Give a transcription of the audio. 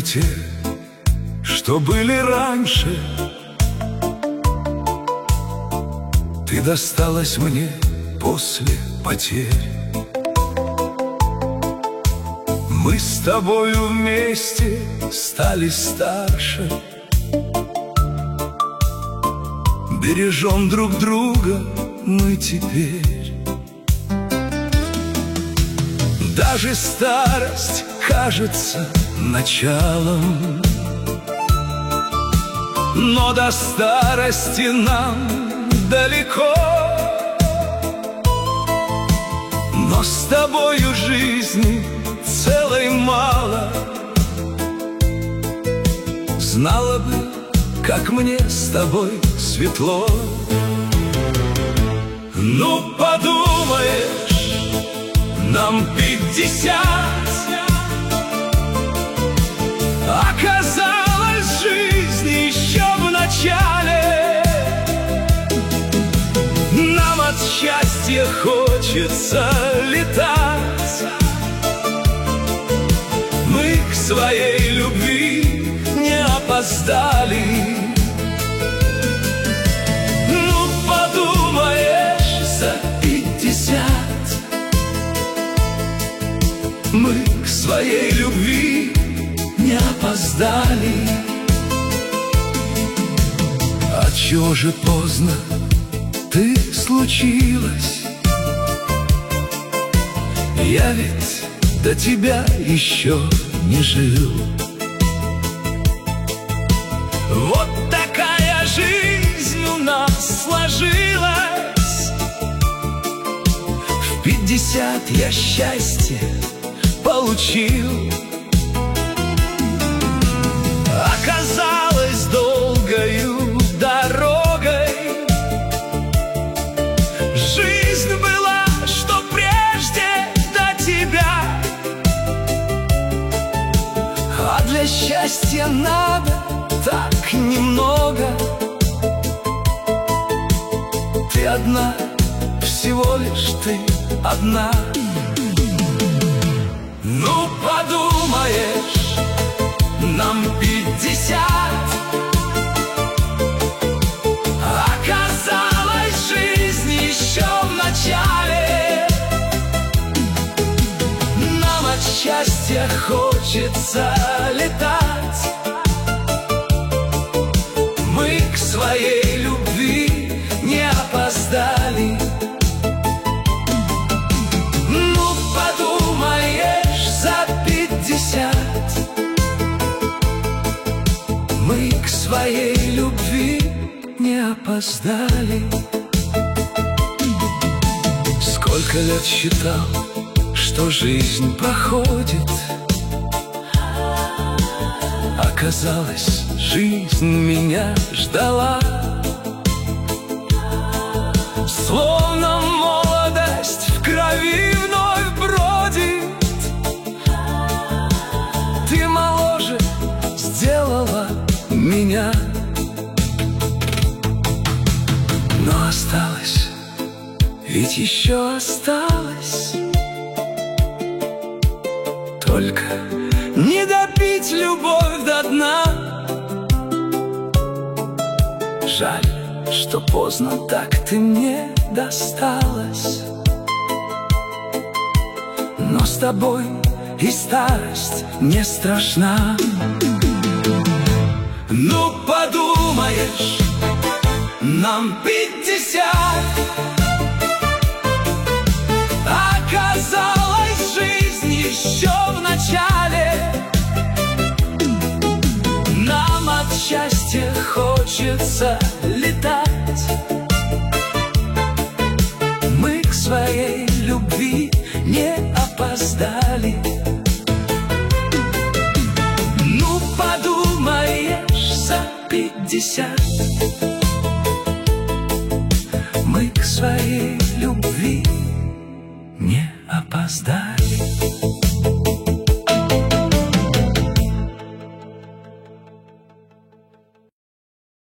те, что были раньше. Ты досталась мне после потерь. Мы с тобою вместе стали старше, бережем друг друга мы теперь. Даже старость кажется началом, но до старости нам далеко. Но с тобою жизни целой мало. Знала бы, как мне с тобой светло. Ну, подумаешь, нам 50. Оказалось, жизнь еще в начале. Нам от счастья хочется летать. Мы к своей любви не опоздали. Ну, подумаешь, за 50 мы к своей любви не опоздали. А чё же поздно ты случилась? Я ведь до тебя еще не жил. Вот такая жизнь у нас сложилась. В 50 я счастье получил. Оказалось, долгою дорогой жизнь была, что прежде до тебя. А для счастья надо так немного. Ты одна, всего лишь ты одна. Ну, подумаешь, нам 50. Оказалось, жизнь еще в начале. Нам от счастья хочется летать. Мы к своей любви не опоздали. Ну, подумаешь, за 50 мы к своей любви не опоздали. Сколько лет считал, что жизнь проходит. Оказалось, жизнь меня ждала. Словно молодость в крови вновь бродит. Ты моложе сделала меня. Но осталось, ведь еще осталось только не допить любовь до дна. Жаль, что поздно так ты мне досталась. Но с тобой и старость не страшна. Ну, подумаешь, нам 50. Оказалось, жизнь еще в начале. Нам от счастья хочется летать. Мы к своей любви не опоздали. Ну, подумаешь, за 50 мы к своей любви не опоздали.